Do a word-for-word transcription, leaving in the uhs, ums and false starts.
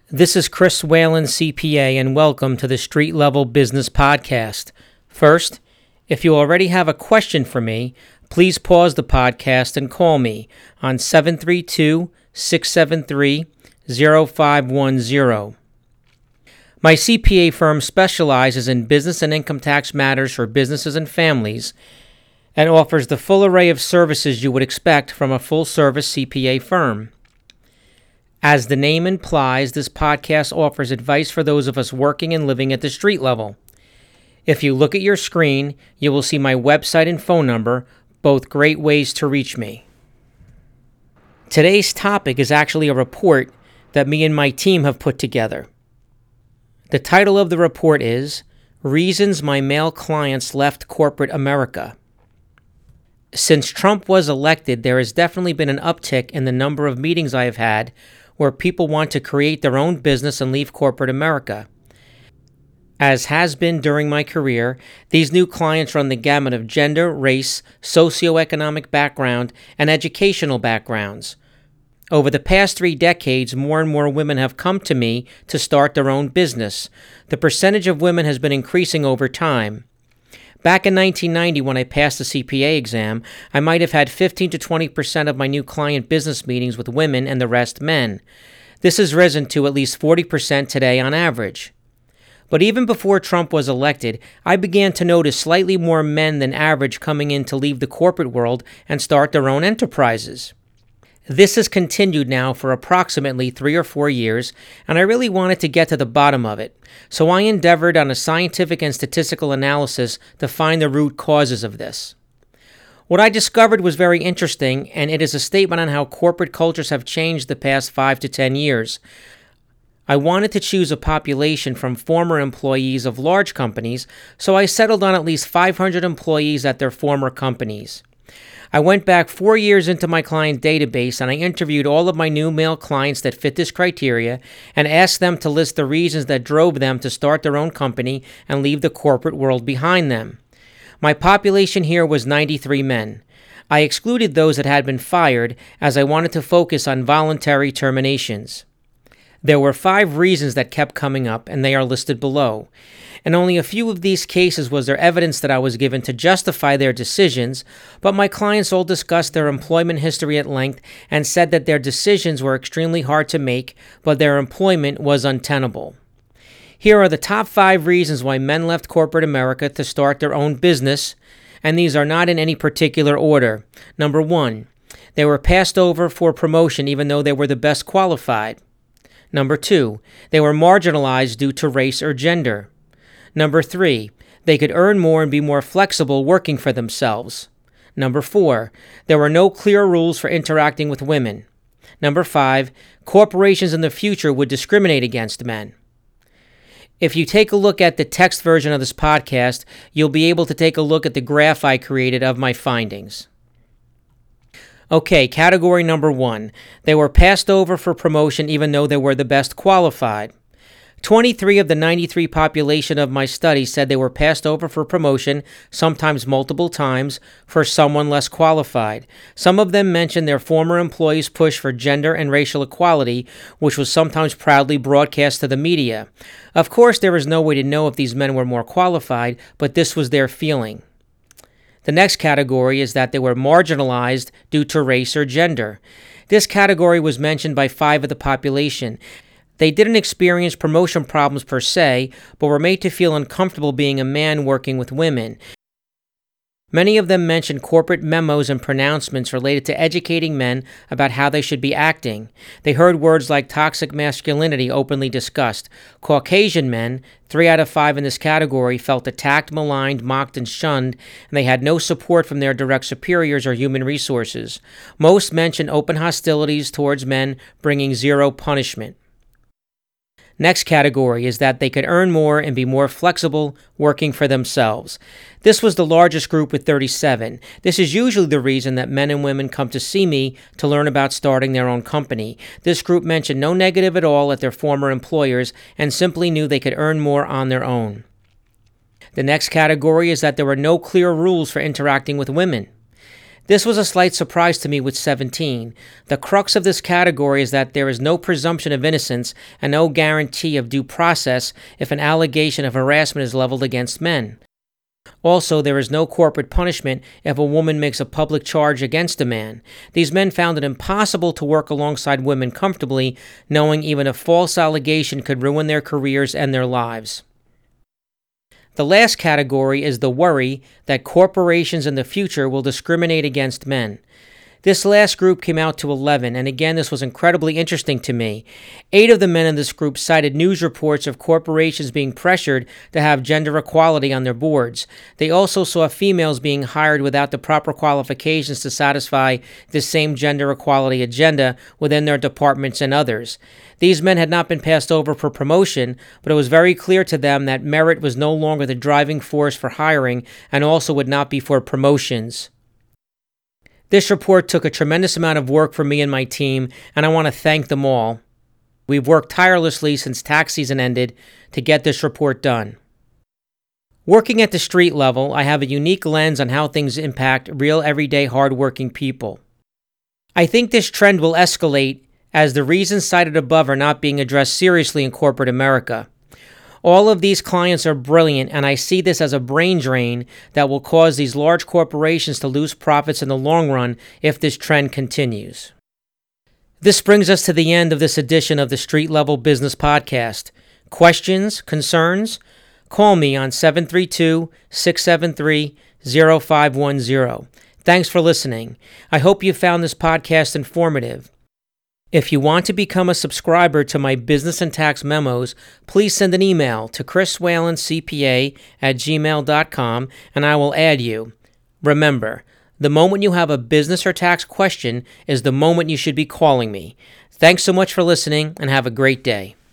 This is Chris Whalen, C P A, and welcome to the Street Level Business Podcast. First, if you already have a question for me, please pause the podcast and call me on seven three two, six seven three, zero five one zero. My C P A firm specializes in business and income tax matters for businesses and families and offers the full array of services you would expect from a full-service C P A firm. As the name implies, this podcast offers advice for those of us working and living at the street level. If you look at your screen, you will see my website and phone number, both great ways to reach me. Today's topic is actually a report that me and my team have put together. The title of the report is Reasons My Male Clients Left Corporate America. Since Trump was elected, there has definitely been an uptick in the number of meetings I have had where people want to create their own business and leave corporate America. As has been during my career, these new clients run the gamut of gender, race, socioeconomic background, and educational backgrounds. Over the past three decades, more and more women have come to me to start their own business. The percentage of women has been increasing over time. Back in nineteen ninety, when I passed the C P A exam, I might have had fifteen to twenty percent of my new client business meetings with women and the rest men. This has risen to at least forty percent today on average. But even before Trump was elected, I began to notice slightly more men than average coming in to leave the corporate world and start their own enterprises. This has continued now for approximately three or four years, and I really wanted to get to the bottom of it. So I endeavored on a scientific and statistical analysis to find the root causes of this. What I discovered was very interesting, and it is a statement on how corporate cultures have changed the past five to ten years. I wanted to choose a population from former employees of large companies, so I settled on at least five hundred employees at their former companies. I went back four years into my client database and I interviewed all of my new male clients that fit this criteria and asked them to list the reasons that drove them to start their own company and leave the corporate world behind them. My population here was ninety-three men. I excluded those that had been fired as I wanted to focus on voluntary terminations. There were five reasons that kept coming up, and they are listed below. In only a few of these cases was there evidence that I was given to justify their decisions, but my clients all discussed their employment history at length and said that their decisions were extremely hard to make, but their employment was untenable. Here are the top five reasons why men left corporate America to start their own business, and these are not in any particular order. Number one, they were passed over for promotion even though they were the best qualified. Number two, they were marginalized due to race or gender. Number three, they could earn more and be more flexible working for themselves. Number four, there were no clear rules for interacting with women. Number five, corporations in the future would discriminate against men. If you take a look at the text version of this podcast, you'll be able to take a look at the graph I created of my findings. Okay, category number one. They were passed over for promotion even though they were the best qualified. twenty-three of the ninety-three population of my study said they were passed over for promotion, sometimes multiple times, for someone less qualified. Some of them mentioned their former employees' push for gender and racial equality, which was sometimes proudly broadcast to the media. Of course, there is no way to know if these men were more qualified, but this was their feeling. The next category is that they were marginalized due to race or gender. This category was mentioned by five of the population. They didn't experience promotion problems per se, but were made to feel uncomfortable being a man working with women. Many of them mentioned corporate memos and pronouncements related to educating men about how they should be acting. They heard words like toxic masculinity openly discussed. Caucasian men, three out of five in this category, felt attacked, maligned, mocked, and shunned, and they had no support from their direct superiors or human resources. Most mentioned open hostilities towards men, bringing zero punishment. Next category is that they could earn more and be more flexible working for themselves. This was the largest group with thirty-seven. This is usually the reason that men and women come to see me to learn about starting their own company. This group mentioned no negative at all at their former employers and simply knew they could earn more on their own. The next category is that there were no clear rules for interacting with women. This was a slight surprise to me with seventeen. The crux of this category is that there is no presumption of innocence and no guarantee of due process if an allegation of harassment is leveled against men. Also, there is no corporate punishment if a woman makes a public charge against a man. These men found it impossible to work alongside women comfortably, knowing even a false allegation could ruin their careers and their lives. The last category is the worry that corporations in the future will discriminate against men. This last group came out to eleven, and again, this was incredibly interesting to me. Eight of the men in this group cited news reports of corporations being pressured to have gender equality on their boards. They also saw females being hired without the proper qualifications to satisfy this same gender equality agenda within their departments and others. These men had not been passed over for promotion, but it was very clear to them that merit was no longer the driving force for hiring and also would not be for promotions. This report took a tremendous amount of work for me and my team, and I want to thank them all. We've worked tirelessly since tax season ended to get this report done. Working at the street level, I have a unique lens on how things impact real everyday hardworking people. I think this trend will escalate as the reasons cited above are not being addressed seriously in corporate America. All of these clients are brilliant, and I see this as a brain drain that will cause these large corporations to lose profits in the long run if this trend continues. This brings us to the end of this edition of the Street Level Business Podcast. Questions? Concerns? Call me on seven three two, six seven three, zero five one zero. Thanks for listening. I hope you found this podcast informative. If you want to become a subscriber to my business and tax memos, please send an email to chris whalen c p a at gmail dot com and I will add you. Remember, the moment you have a business or tax question is the moment you should be calling me. Thanks so much for listening and have a great day.